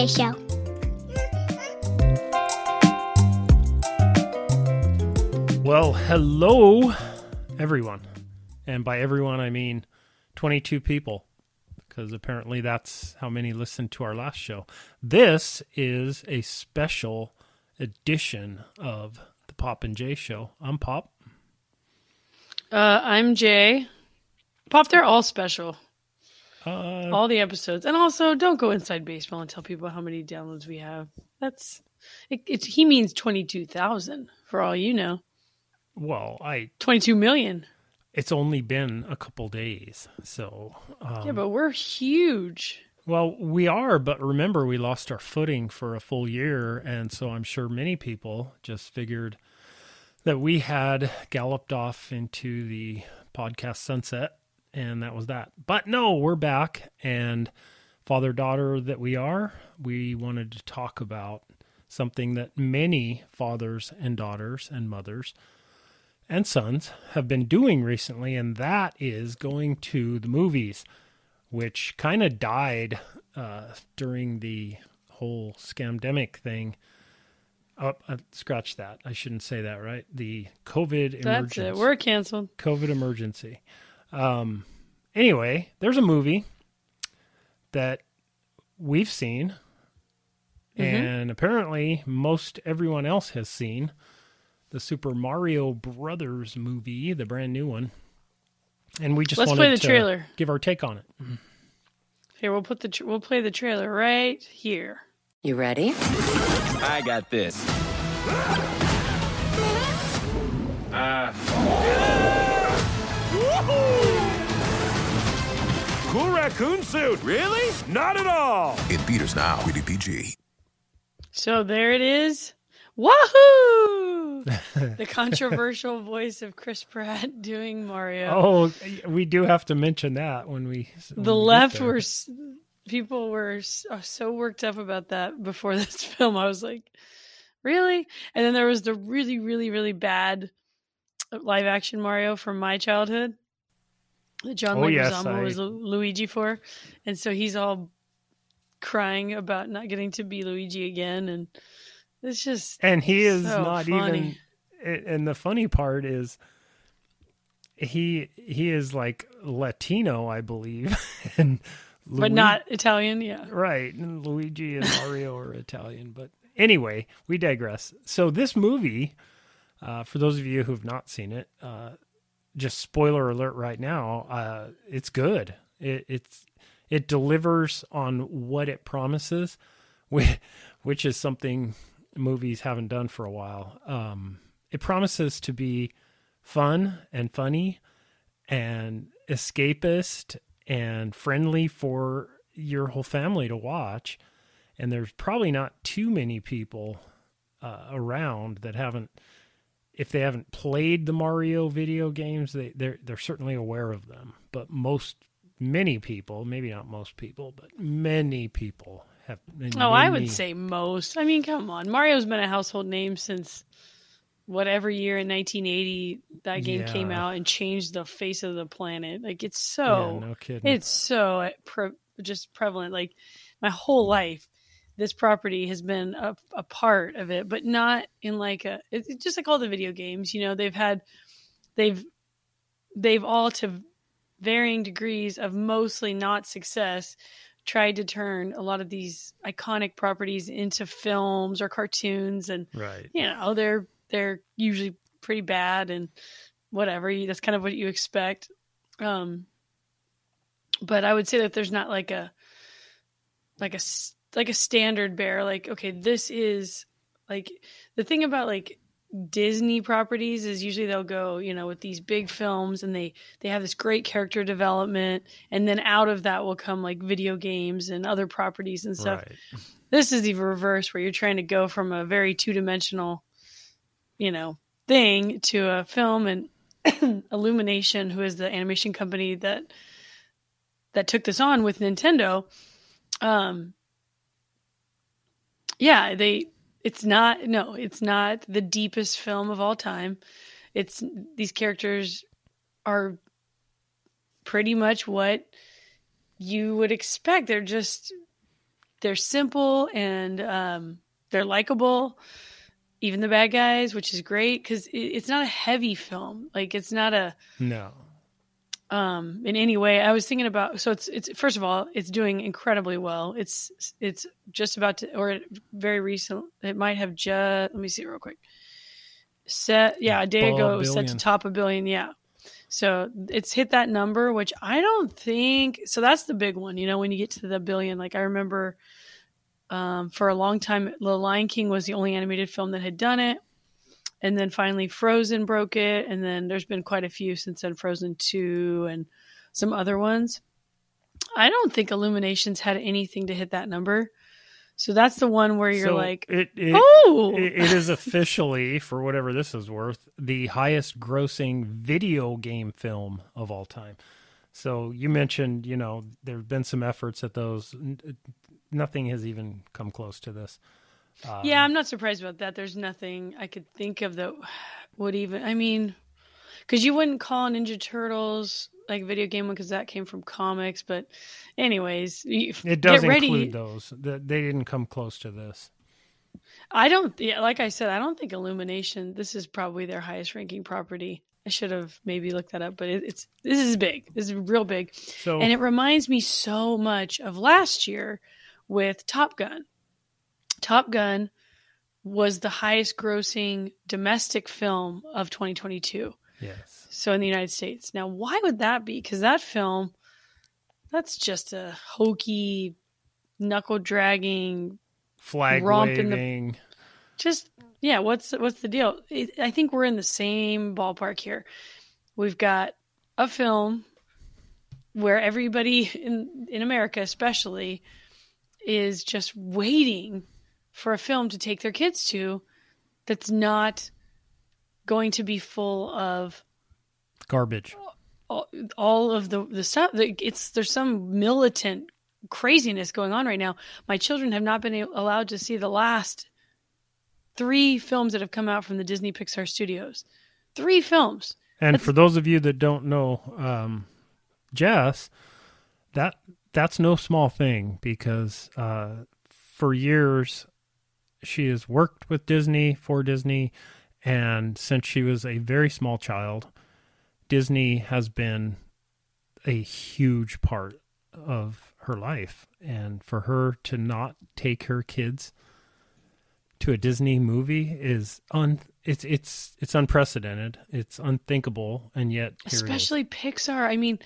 Show. Well, hello, everyone. And by everyone, I mean 22 people, because apparently that's how many listened to our last show. This is a special edition of the Pop and Jay Show. I'm Pop. I'm Jay. Pop, they're all special. All the episodes. And also, don't go inside baseball and tell people how many downloads we have. He means 22,000 for all you know. Well, 22 million. It's only been a couple days, so... yeah, but we're huge. Well, we are, but remember, we lost our footing for a full year, and so I'm sure many people just figured that we had galloped off into the podcast sunset, and that was that. But no, we're back, and father-daughter that we are, we wanted to talk about something that many fathers and daughters and mothers and sons have been doing recently, and that is going to the movies, which kind of died during the whole scamdemic thing. Oh, scratch that. I shouldn't say that, right? The COVID emergency. That's it. We're canceled. COVID emergency. Anyway, there's a movie that we've seen, and apparently most everyone else has seen. The Super Mario Brothers movie, the brand new one. And we just wanted to trailer. Give our take on it. Here, we'll play the trailer right here. You ready? I got this. Cool raccoon suit. Really? Not at all. In theaters now, rated PG. So there it is. Wahoo! The controversial voice of Chris Pratt doing Mario. Oh, we do have to mention that when we... The left were... People were so worked up about that before this film. I was like, really? And then there was the really, really, really bad live action Mario from my childhood that John Leguizamo was Luigi for. And so he's all crying about not getting to be Luigi again. And it's just And he is so not funny. even... And the funny part is he is like Latino, I believe. And but not Italian, yeah. Right. And Luigi and Mario are Italian. But anyway, we digress. So this movie, for those of you who have not seen it, just spoiler alert right now, it's good. It delivers on what it promises, which is something movies haven't done for a while. It promises to be fun and funny and escapist and friendly for your whole family to watch. And there's probably not too many people around that haven't, if they haven't played the Mario video games, they're certainly aware of them. But many people, maybe not most people, but many people have. I would say most. I mean, come on. Mario's been a household name since whatever year in 1980 that game came out and changed the face of the planet. Like, it's so, no kidding. It's so just prevalent. Like, my whole life, this property has been a part of it, but not in like it's just like all the video games, you know, they've all, to varying degrees of mostly not success, tried to turn a lot of these iconic properties into films or cartoons. And, right. You know, they're usually pretty bad and whatever. That's kind of what you expect. But I would say that there's not like a standard bearer. Like, okay, this is like the thing about like Disney properties is usually they'll go, you know, with these big films and they have this great character development. And then out of that will come like video games and other properties and stuff. Right. This is the reverse, where you're trying to go from a very two-dimensional, you know, thing to a film. And Illumination, who is the animation company that took this on with Nintendo, it's not the deepest film of all time. These characters are pretty much what you would expect. They're just they're simple and they're likable, even the bad guys, which is great because it's not a heavy film. Like it's not a No. in any way. I was thinking about, so it's first of all, it's doing incredibly well. It's just about to, or very recent. It might have just, let me see real quick. A day ago it was set to top $1 billion. Yeah. So it's hit that number, which I don't think, so that's the big one, when you get to the $1 billion. Like I remember for a long time, The Lion King was the only animated film that had done it. And then finally Frozen broke it. And then there's been quite a few since then, Frozen 2 and some other ones. I don't think Illuminations had anything to hit that number. So that's the one where you're it is officially, for whatever this is worth, the highest grossing video game film of all time. So you mentioned, there have been some efforts at those. Nothing has even come close to this. Yeah, I'm not surprised about that. There's nothing I could think of that would even, because you wouldn't call Ninja Turtles like a video game because that came from comics. But anyways, it does include those. They didn't come close to this. Like I said, I don't think Illumination, this is probably their highest ranking property. I should have maybe looked that up, but this is big. This is real big. And it reminds me so much of last year with Top Gun. Top Gun was the highest grossing domestic film of 2022. Yes. So in the United States. Now, why would that be? Because that film, that's just a hokey, knuckle dragging, flag waving. What's the deal? I think we're in the same ballpark here. We've got a film where everybody in America especially is just waiting for a film to take their kids to that's not going to be full of garbage. All of the stuff. There's some militant craziness going on right now. My children have not been allowed to see the last 3 films that have come out from the Disney Pixar studios. 3 films. And for those of you that don't know, Jess, that's no small thing because for years she has worked with Disney, for Disney, and since she was a very small child, Disney has been a huge part of her life. And for her to not take her kids to a Disney movie is it's unprecedented. It's unthinkable, and yet here especially it is. Pixar.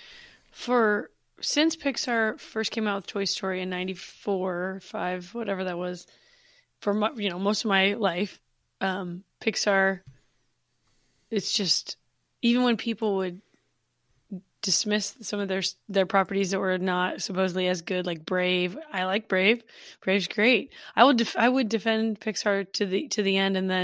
Since Pixar first came out with Toy Story in 94, 5, whatever that was, for most of my life, Pixar, it's just, even when people would dismiss some of their properties that were not supposedly as good, like Brave. I like Brave. Brave's great. I would defend Pixar to the end, and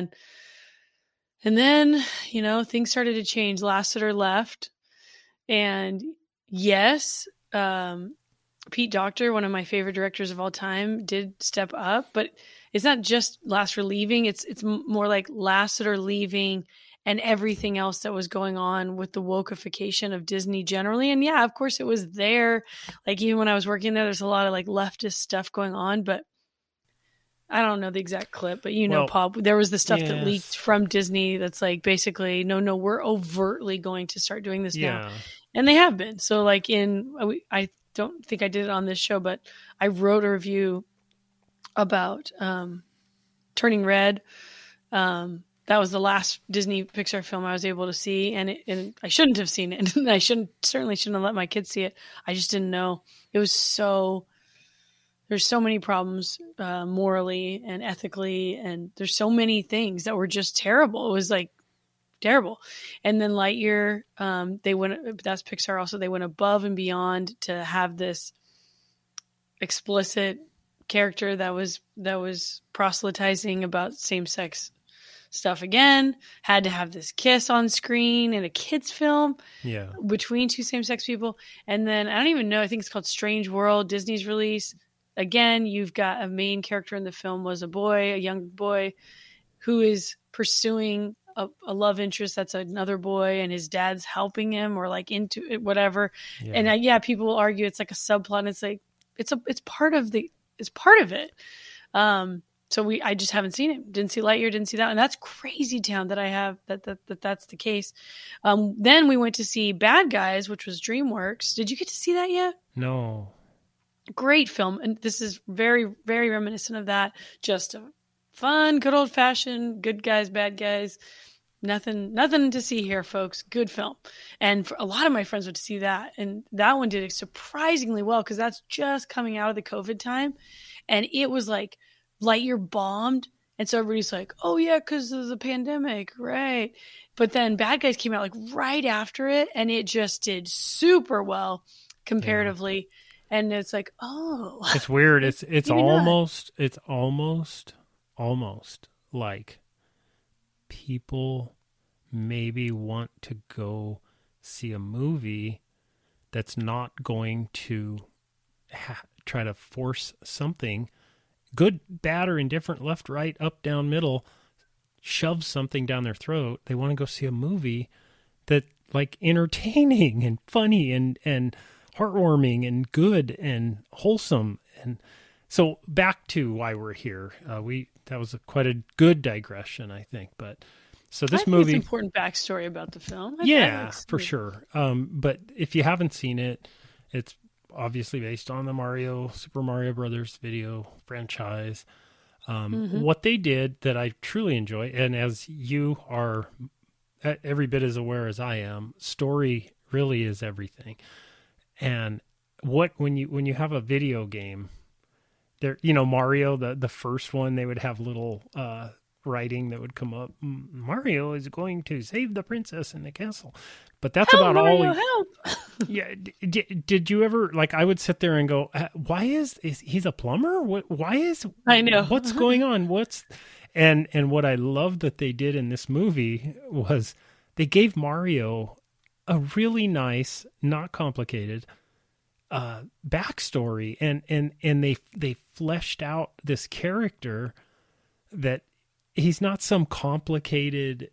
then things started to change. Lasseter left, and yes, Pete Docter, one of my favorite directors of all time, did step up, but it's not just Lasseter leaving. It's more like Lasseter leaving and everything else that was going on with the wokeification of Disney generally. And yeah, of course it was there. Like even when I was working there's a lot of like leftist stuff going on, but I don't know the exact clip, but Paul, there was the stuff that leaked from Disney that's like basically, no, we're overtly going to start doing this now. And they have been. So like I don't think I did it on this show, but I wrote a review about Turning Red. That was the last Disney Pixar film I was able to see, and I shouldn't have seen it. And I certainly shouldn't have let my kids see it. I just didn't know. It was there's so many problems morally and ethically, and there's so many things that were just terrible. It was like terrible. And then Lightyear, that's Pixar also, they went above and beyond to have this explicit character that was proselytizing about same-sex stuff again, had to have this kiss on screen in a kid's film between 2 same-sex people. And then I don't even know, I think it's called Strange World, Disney's release. Again, you've got a main character in the film was a young boy who is pursuing a love interest that's another boy, and his dad's helping him or like into it, whatever. And people will argue it's like a subplot. And it's like, it's part of the is part of it. So I just haven't seen it. Didn't see Lightyear, didn't see that. And that's Crazy Town that I have that's the case. Then we went to see Bad Guys, which was DreamWorks. Did you get to see that yet? No. Great film. And this is very, very reminiscent of that. Just a fun, good old fashioned, good guys, bad guys. Nothing to see here, folks. Good film. And for a lot of my friends went to see that. And that one did surprisingly well because that's just coming out of the COVID time. And it was like Lightyear bombed. And so everybody's like, oh, yeah, because of the pandemic. Right. But then Bad Guys came out like right after it. And it just did super well comparatively. Yeah. And it's like, oh. It's weird. It's almost like people maybe want to go see a movie that's not going to try to force something good, bad, or indifferent, left, right, up, down, middle, shove something down their throat. They want to go see a movie that like entertaining and funny and heartwarming and good and wholesome. And so back to why we're here. That was quite a good digression, I think. But so this movie, it's important backstory about the film. For sure. But if you haven't seen it, it's obviously based on the Super Mario Brothers video franchise. What they did that I truly enjoy, and as you are every bit as aware as I am, story really is everything. And when you have a video game, there, Mario, the first one, they would have little writing that would come up. Mario is going to save the princess in the castle, but that's about Mario, all. Help! Yeah. Did you ever I would sit there and go, why is he's a plumber? I know what's going on? And what I loved that they did in this movie was they gave Mario a really nice, not complicated backstory, and they fleshed out this character that he's not some complicated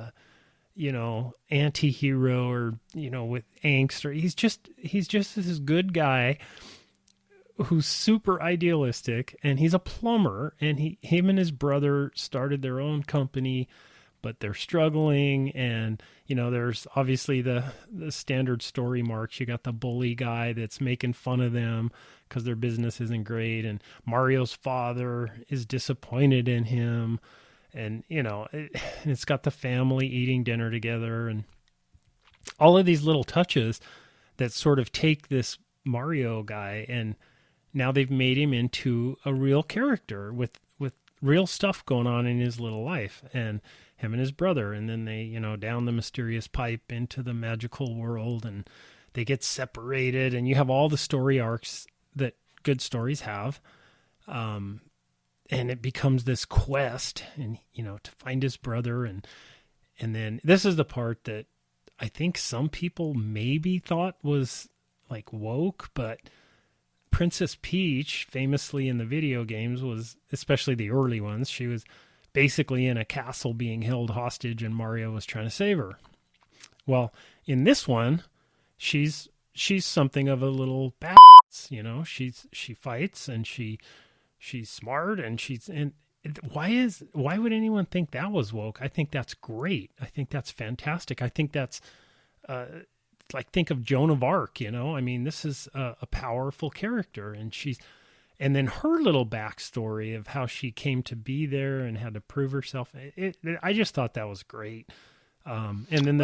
anti-hero or with angst, or he's just this good guy who's super idealistic, and he's a plumber, and him and his brother started their own company, but they're struggling, and there's obviously the standard story marks. You got the bully guy that's making fun of them because their business isn't great, and Mario's father is disappointed in him, and it's got the family eating dinner together, and all of these little touches that sort of take this Mario guy, and now they've made him into a real character with real stuff going on in his little life, and him and his brother, and then they, down the mysterious pipe into the magical world, and they get separated, and you have all the story arcs that good stories have. And it becomes this quest, and, to find his brother. And then this is the part that I think some people maybe thought was like woke, but Princess Peach, famously in the video games, was, especially the early ones, she was basically in a castle being held hostage, and Mario was trying to save her. Well, in this one, she's something of a little badass, she fights, and she's smart, and why would anyone think that was woke? I think that's great. I think that's fantastic. I think that's think of Joan of Arc, this is a powerful character, and then her little backstory of how she came to be there and had to prove herself. I just thought that was great. And then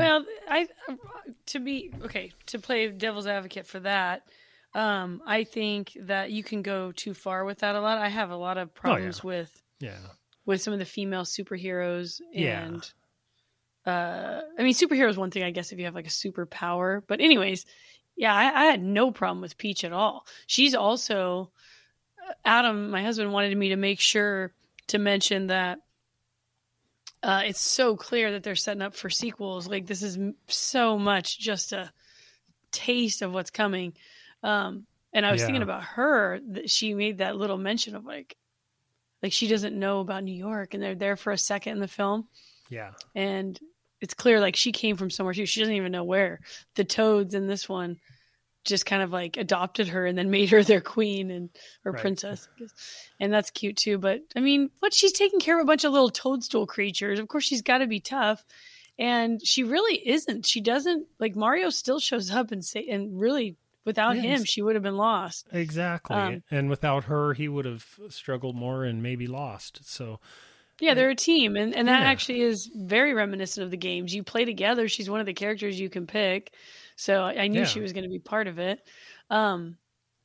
to play devil's advocate for that, I think that you can go too far with that a lot. I have a lot of problems with some of the female superheroes, and superhero is one thing, I guess, if you have like a superpower. But anyways, I had no problem with Peach at all. She's also Adam, my husband, wanted me to make sure to mention that it's so clear that they're setting up for sequels. Like, this is so much just a taste of what's coming. And I was thinking about her, that she made that little mention of like she doesn't know about New York, and they're there for a second in the film. Yeah. And it's clear like she came from somewhere too. She doesn't even know where. The Toads in this one just kind of like adopted her and then made her their queen or Right. princess. I guess. And that's cute too. But I mean, she's taking care of a bunch of little toadstool creatures. Of course, she's got to be tough. And she really isn't. She doesn't, like, Mario still shows up and really without him, she would have been lost. Exactly. And without her, he would have struggled more and maybe lost. So yeah, they're a team. And that actually is very reminiscent of the games. You play together. She's one of the characters you can pick. So I knew she was going to be part of it. the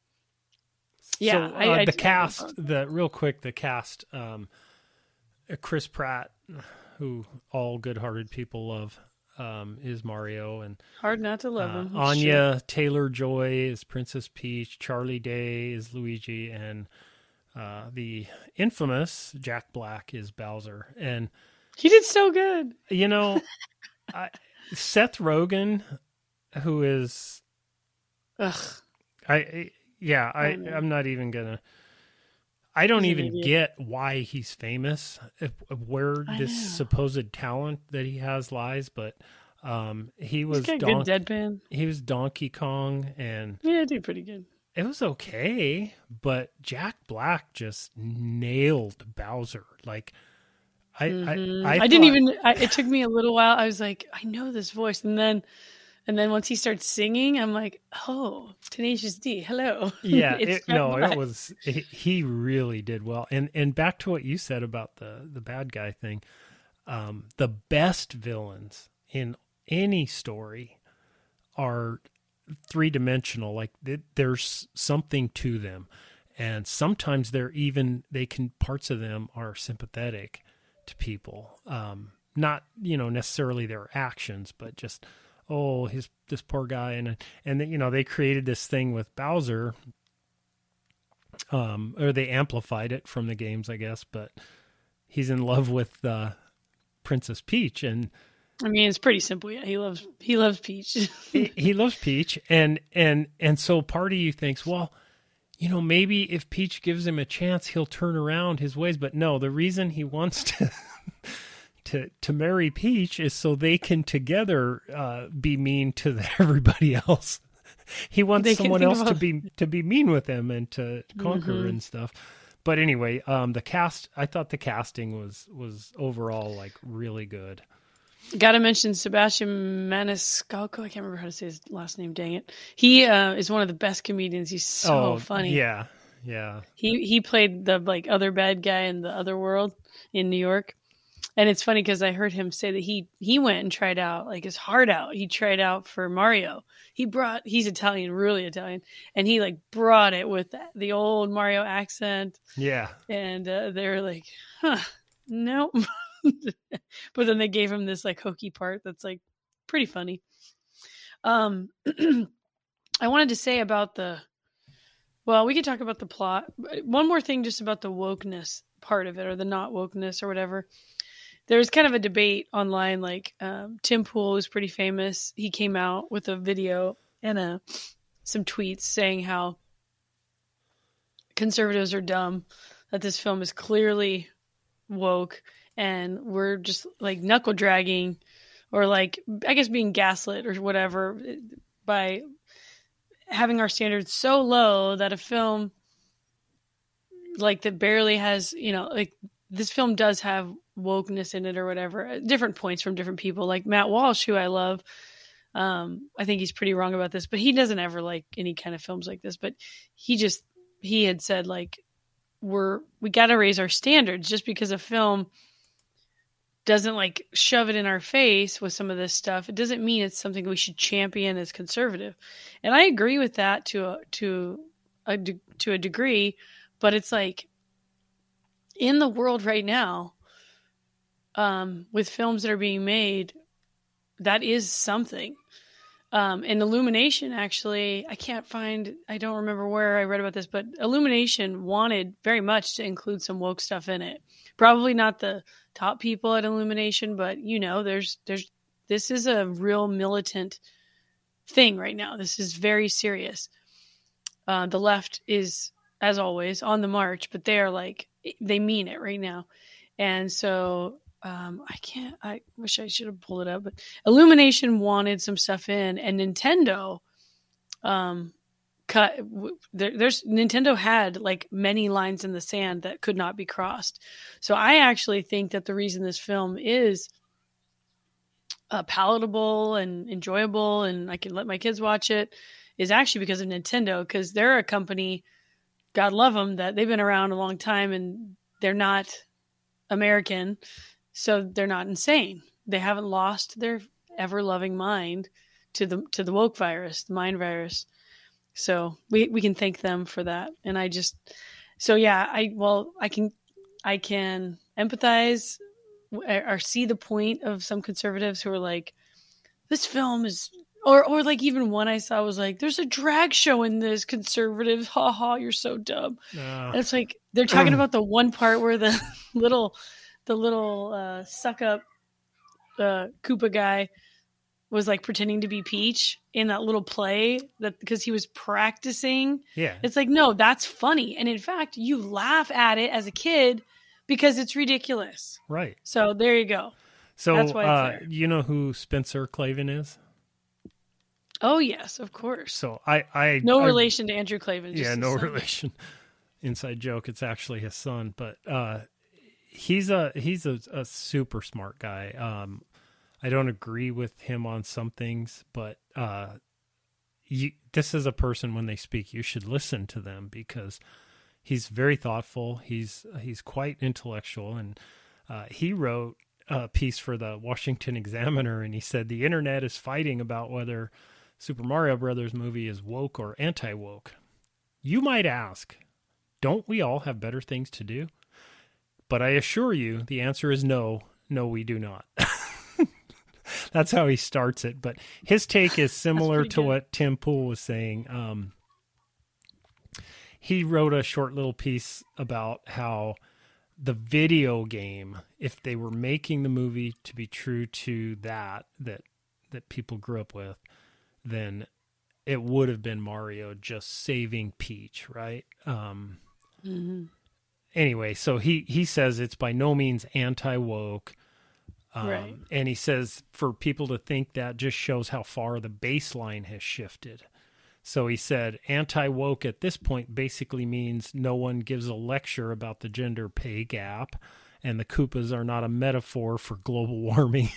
cast, the cast, Chris Pratt, who all good-hearted people love, is Mario, and hard not to love him. Anya Taylor-Joy is Princess Peach, Charlie Day is Luigi, and the infamous Jack Black is Bowser. And he did so good. You know, Seth Rogen, who is, I'm not even gonna. I don't even get why he's famous, where this supposed talent that he has lies, but he was good deadpan. He was Donkey Kong, and yeah, did pretty good. It was okay, but Jack Black just nailed Bowser. Like I didn't even. It took me a little while. I was like, I know this voice, and then once he starts singing, I'm like, oh, Tenacious D, hello. Yeah, he really did well. And back to what you said about the bad guy thing, the best villains in any story are three-dimensional. Like there's something to them, and sometimes parts of them are sympathetic to people. Not necessarily their actions, but just, oh, this poor guy, and they created this thing with Bowser, or they amplified it from the games, I guess. But he's in love with Princess Peach, and I mean, it's pretty simple. Yeah, he loves Peach. he loves Peach, and so part of you thinks, well, maybe if Peach gives him a chance, he'll turn around his ways. But no, the reason he wants to marry Peach is so they can together be mean to everybody else. He wants someone else to be mean with him and to conquer and stuff. But anyway, the cast, I thought the casting was overall like really good. Got to mention Sebastian Maniscalco. I can't remember how to say his last name. Dang it! He is one of the best comedians. He's so funny. Yeah. He played the other bad guy in The Other World in New York. And it's funny because I heard him say that he went and tried out his heart out. He tried out for Mario. He's Italian, really Italian, and he brought it with the old Mario accent. Yeah. And they were like, huh, no. But then they gave him this hokey part that's pretty funny. I wanted to say about we could talk about the plot. One more thing just about the wokeness part of it, or the not wokeness or whatever. There's kind of a debate online, Tim Pool is pretty famous. He came out with a video and some tweets saying how conservatives are dumb, that this film is clearly woke, and we're just knuckle dragging or I guess being gaslit or whatever by having our standards so low that a film that barely has, this film does have wokeness in it or whatever, different points from different people. Like Matt Walsh, who I love, I think he's pretty wrong about this, but he doesn't ever like any kind of films like this. But he had said we got to raise our standards. Just because a film doesn't shove it in our face with some of this stuff, it doesn't mean it's something we should champion as conservative. And I agree with that to a degree, but it's in the world right now, with films that are being made, that is something. And Illumination, actually, I don't remember where I read about this, but Illumination wanted very much to include some woke stuff in it. Probably not the top people at Illumination, but this is a real militant thing right now. This is very serious. The left is, as always, on the march, but they are they mean it right now. And so I wish I should have pulled it up, but Illumination wanted some stuff in, and Nintendo cut. There's Nintendo had like many lines in the sand that could not be crossed. So I actually think that the reason this film is palatable and enjoyable, and I can let my kids watch it, is actually because of Nintendo, because they're a company, God love them, that they've been around a long time and they're not American, so they're not insane. They haven't lost their ever loving mind to the woke virus, the mind virus. So we can thank them for that. And I can empathize or see the point of some conservatives who are like, this film is, or like even one I saw was like, there's a drag show in this, conservatives, ha ha, you're so dumb. And it's like they're talking about the one part where the little suck up Koopa guy was like pretending to be Peach in that little play, that because he was practicing. Yeah. It's like, no, that's funny. And in fact, you laugh at it as a kid because it's ridiculous. Right. So there you go. So that's why it's there. You know who Spencer Klavan is? Oh yes, of course. So I no relation to Andrew Klavan. Yeah, no relation. Inside joke. It's actually his son, but he's a super smart guy. I don't agree with him on some things, but this is a person, when they speak, you should listen to them, because he's very thoughtful. He's quite intellectual, and he wrote a piece for the Washington Examiner, and he said the internet is fighting about whether Super Mario Brothers movie is woke or anti-woke. You might ask, don't we all have better things to do? But I assure you, the answer is no. No, we do not. That's how he starts it. But his take is similar to what Tim Pool was saying. He wrote a short little piece about how the video game, if they were making the movie to be true to that people grew up with, then it would have been Mario just saving Peach, right? Anyway, so he says it's by no means anti-woke. Right. And he says for people to think that just shows how far the baseline has shifted. So he said anti-woke at this point basically means no one gives a lecture about the gender pay gap, and the Koopas are not a metaphor for global warming.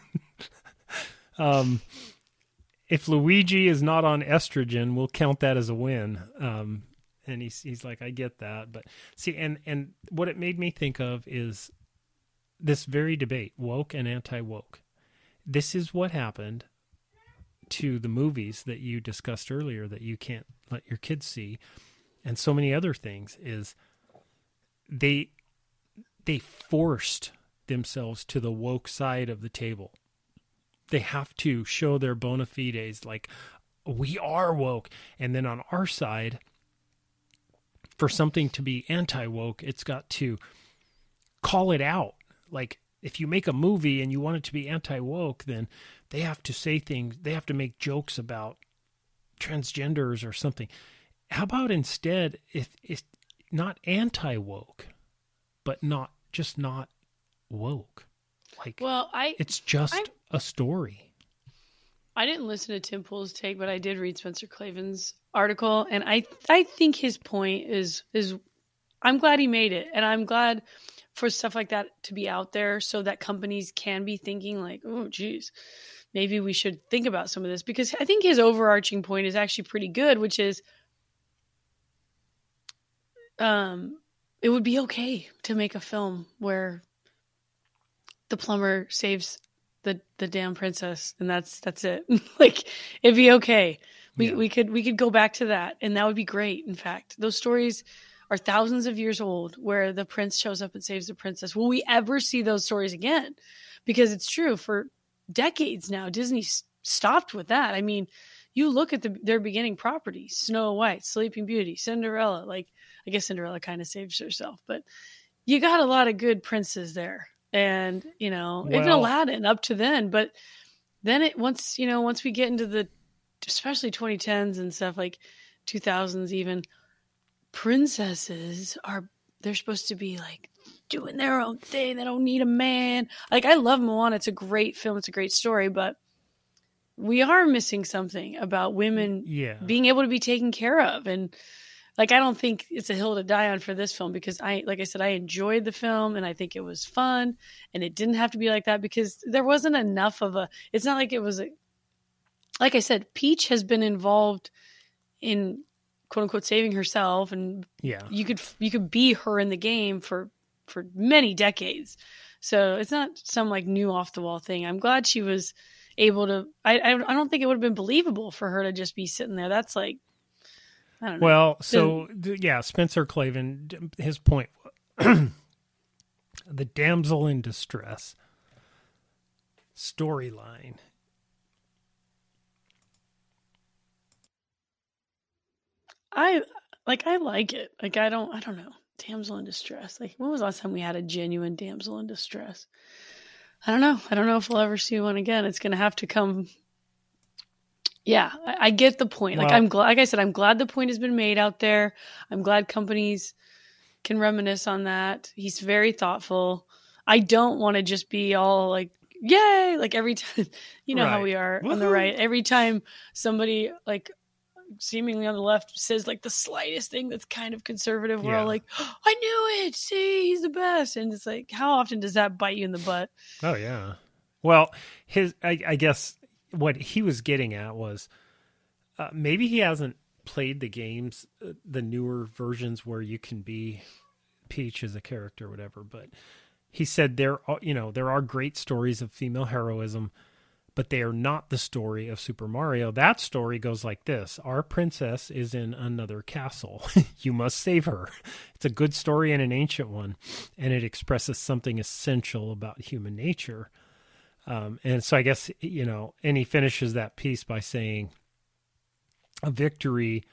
If Luigi is not on estrogen, we'll count that as a win. And he's like, I get that. But see, and what it made me think of is this very debate, woke and anti-woke. This is what happened to the movies that you discussed earlier that you can't let your kids see, and so many other things, is they forced themselves to the woke side of the table. They have to show their bona fides, like, we are woke. And then on our side, for something to be anti-woke, it's got to call it out. Like, if you make a movie and you want it to be anti-woke, then they have to say things, they have to make jokes about transgenders or something. How about instead, if it's not anti-woke, but not woke? Like, well, it's just a story. I didn't listen to Tim Pool's take, but I did read Spencer Klavan's article, and I think his point is I'm glad he made it, and I'm glad for stuff like that to be out there so that companies can be thinking like, oh, geez, maybe we should think about some of this, because I think his overarching point is actually pretty good, which is it would be okay to make a film where the plumber saves the damn princess, and that's it. Like, it'd be okay. We could go back to that, and that would be great. In fact, those stories are thousands of years old where the prince shows up and saves the princess. Will we ever see those stories again? Because it's true, for decades now, Disney stopped with that. I mean, you look at their beginning properties, Snow White, Sleeping Beauty, Cinderella. Like, I guess Cinderella kind of saves herself, but you got a lot of good princes there. And, even Aladdin up to then. But then once we get into the, especially 2010s and stuff, like 2000s even, princesses they're supposed to be like doing their own thing. They don't need a man. Like, I love Moana. It's a great film. It's a great story. But we are missing something about women Yeah. being able to be taken care of. And like, I don't think it's a hill to die on for this film, because like I said, I enjoyed the film and I think it was fun, and it didn't have to be like that, because there wasn't enough of it's not like it was like I said, Peach has been involved in quote unquote saving herself, and Yeah. you could be her in the game for many decades. So it's not some like new off the wall thing. I'm glad she was able to, I don't think it would have been believable for her to just be sitting there. That's like, I don't know. Well, so yeah, Spencer Clavin, his point, the damsel in distress storyline. I like it. Like, I don't know. Damsel in distress. Like, when was the last time we had a genuine damsel in distress? I don't know. I don't know if we'll ever see one again. It's going to have to come. Yeah, I get the point. Like, Well, I'm glad, like I said, I'm glad the point has been made out there. I'm glad companies can reminisce on that. He's very thoughtful. I don't want to just be all like, yay, like every time, you know how Right. we are on the Woohoo. right. Every time somebody like seemingly on the left says like the slightest thing that's kind of conservative, we're Yeah. all like, oh, I knew it. See, he's the best. And it's like, how often does that bite you in the butt? Oh yeah. Well, I guess what he was getting at was maybe he hasn't played the games, the newer versions where you can be Peach as a character or whatever. But he said there are great stories of female heroism, but they are not the story of Super Mario. That story goes like this. Our princess is in another castle. You must save her. It's a good story and an ancient one, and it expresses something essential about human nature. And so I guess, and he finishes that piece by saying a victory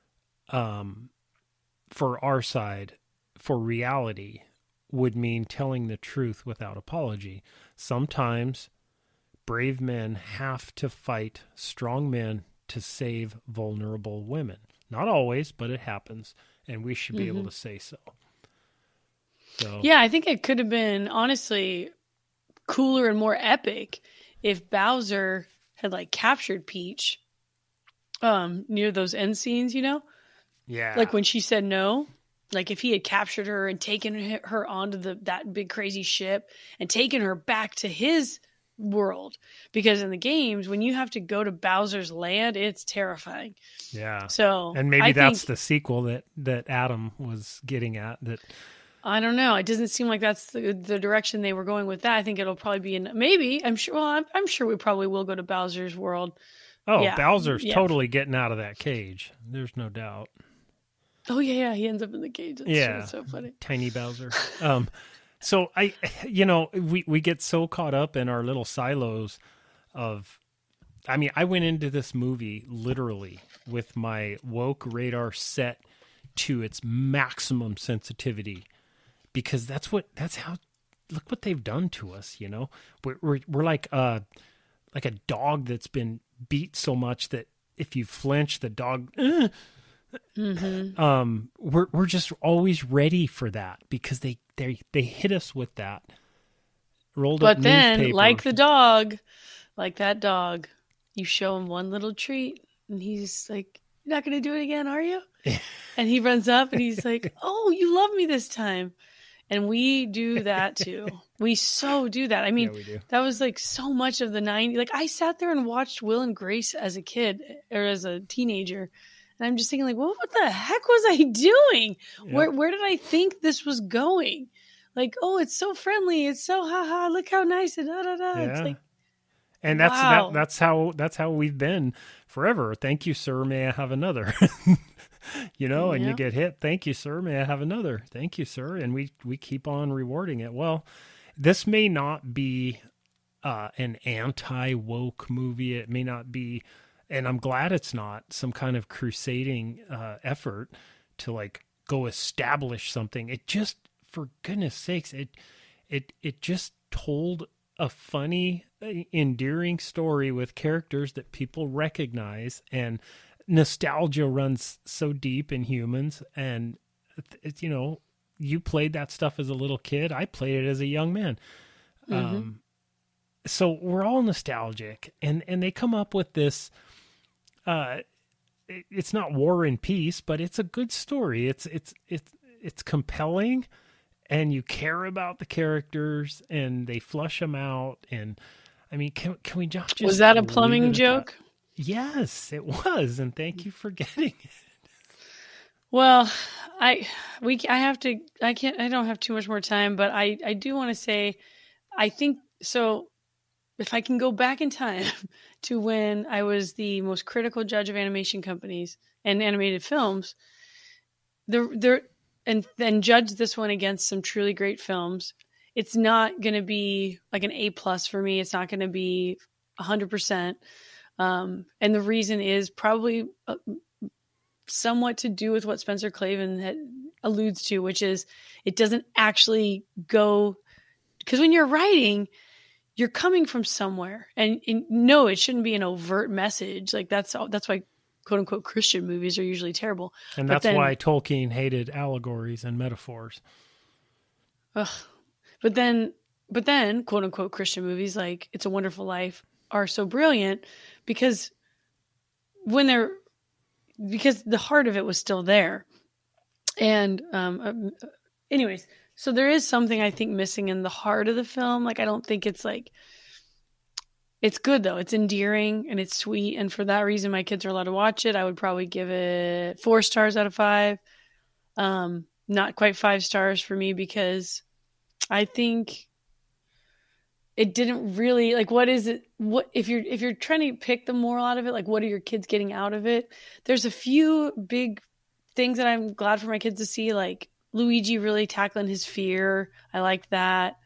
for our side, for reality, would mean telling the truth without apology. Sometimes brave men have to fight strong men to save vulnerable women. Not always, but it happens, and we should be able to say so. So Yeah, I think it could have been honestly cooler and more epic if Bowser had like captured Peach near those end scenes, yeah, like when she said no. Like if he had captured her and taken her onto that big crazy ship and taken her back to his world, because in the games when you have to go to Bowser's land, it's terrifying. yeah. So And maybe I that's think, the sequel that Adam was getting at. That I don't know. It doesn't seem like that's the direction they were going with that. I think it'll probably be maybe. I'm sure. Well, I'm sure we probably will go to Bowser's world. Yeah, Bowser's yeah. totally getting out of that cage. There's no doubt. Oh yeah, he ends up in the cage. That's true. Yeah, It's so funny. Tiny Bowser. So we get so caught up in our little silos of. I mean, I went into this movie literally with my woke radar set to its maximum sensitivity, because that's how. Look what they've done to us. We're like a dog that's been beat so much that if you flinch, the dog. We're just always ready for that, because they hit us with that rolled up But then, newspaper. like that dog, you show him one little treat, and he's like, "You're not going to do it again, are you?" And he runs up, and he's like, "Oh, you love me this time." And we do that too. We so do that. I mean, Yeah, we do. that was like so much of the 90s. Like I sat there and watched Will and Grace as a kid or as a teenager. And I'm just thinking like, what the heck was I doing? Yep. Where did I think this was going? Like, oh, it's so friendly. It's so haha. Look how nice. And da da da. It's Yeah. like, And wow. that's how we've been forever. Thank you, sir. May I have another? And you Yeah. get hit. Thank you, sir. May I have another? Thank you, sir. And we keep on rewarding it. Well, this may not be an anti-woke movie. It may not be, and I'm glad it's not some kind of crusading effort to like go establish something. It just, for goodness sakes, it just told a funny, endearing story with characters that people recognize, and nostalgia runs so deep in humans. And it's, you played that stuff as a little kid. I played it as a young man. so we're all nostalgic, and they come up with this. It's not War and Peace, but it's a good story. It's compelling, and you care about the characters, and they flush them out. And I mean, can we just was that a leave it plumbing at joke? that? Yes, it was, and thank you for getting it. Well, I don't have too much more time, but I do want to say, I think so. If I can go back in time to when I was the most critical judge of animation companies and animated films, and then judge this one against some truly great films, it's not going to be like an A+ for me. It's not going to be 100%. And the reason is probably somewhat to do with what Spencer Clavin alludes to, which is it doesn't actually go, because when you're writing, you're coming from somewhere, and no, it shouldn't be an overt message. Like that's why quote unquote Christian movies are usually terrible. And that's why Tolkien hated allegories and metaphors. Ugh. But then quote unquote Christian movies like It's a Wonderful Life are so brilliant because the heart of it was still there. And anyways, so there is something I think missing in the heart of the film. Like I don't think it's like, it's good though. It's endearing and it's sweet. And for that reason, my kids are allowed to watch it. I would probably give it 4 stars out of 5. Not quite 5 stars for me because I think it didn't really, like, what is it? What if you're trying to pick the moral out of it? Like, what are your kids getting out of it? There's a few big things that I'm glad for my kids to see, like Luigi really tackling his fear. I liked that.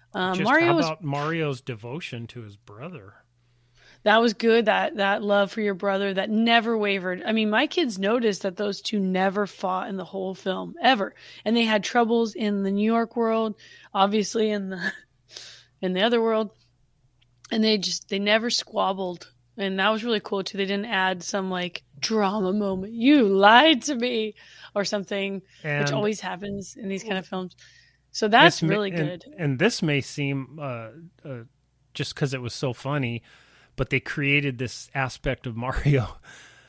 Mario's devotion to his brother? That was good. That love for your brother that never wavered. I mean, my kids noticed that those two never fought in the whole film ever, and they had troubles in the New York world, obviously in the other world, and they never squabbled, and that was really cool too. They didn't add some like drama moment. You lied to me or something, which always happens in these kind of films. So that's really good. And this may seem just because it was so funny, but they created this aspect of Mario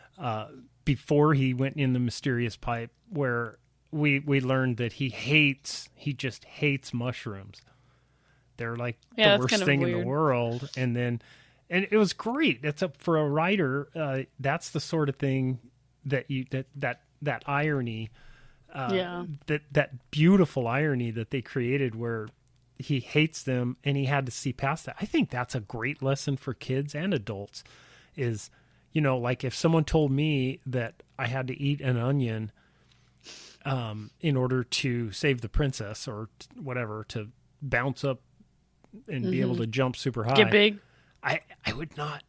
before he went in the mysterious pipe, where we learned that he just hates mushrooms. They're like the worst thing in the world. And it was great. That's for a writer. That's the sort of thing that that irony. That beautiful irony that they created where he hates them and he had to see past that. I think that's a great lesson for kids and adults is, like if someone told me that I had to eat an onion in order to save the princess or whatever, to bounce up and be able to jump super high. Get big. I would not.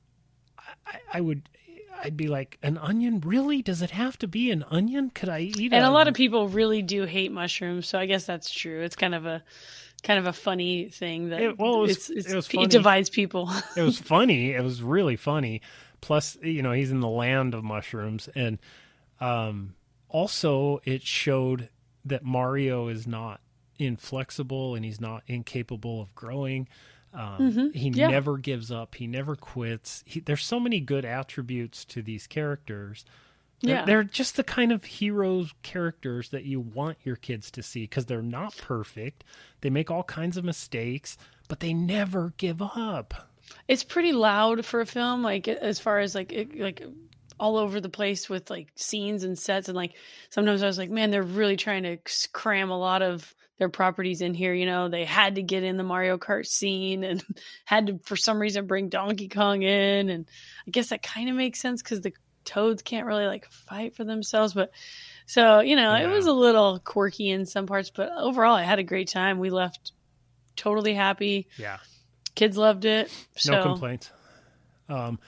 I'd be like, an onion? Really? Does it have to be an onion? Could I eat it? And a lot of people really do hate mushrooms, so I guess that's true. It's kind of a funny thing that it divides people. It was funny. It was really funny. Plus, he's in the land of mushrooms, and also it showed that Mario is not inflexible and he's not incapable of growing. He never gives up. He never quits. There's so many good attributes to these characters. They're just the kind of heroes characters that you want your kids to see because they're not perfect. They make all kinds of mistakes, but they never give up. It's pretty loud for a film, like as far as like all over the place with like scenes and sets, and like sometimes I was like, man, they're really trying to cram a lot of their properties in here. They had to get in the Mario Kart scene and had to, for some reason, bring Donkey Kong in. And I guess that kind of makes sense because the Toads can't really like fight for themselves. But so, it was a little quirky in some parts, but overall I had a great time. We left totally happy. Yeah. Kids loved it. So. No complaints.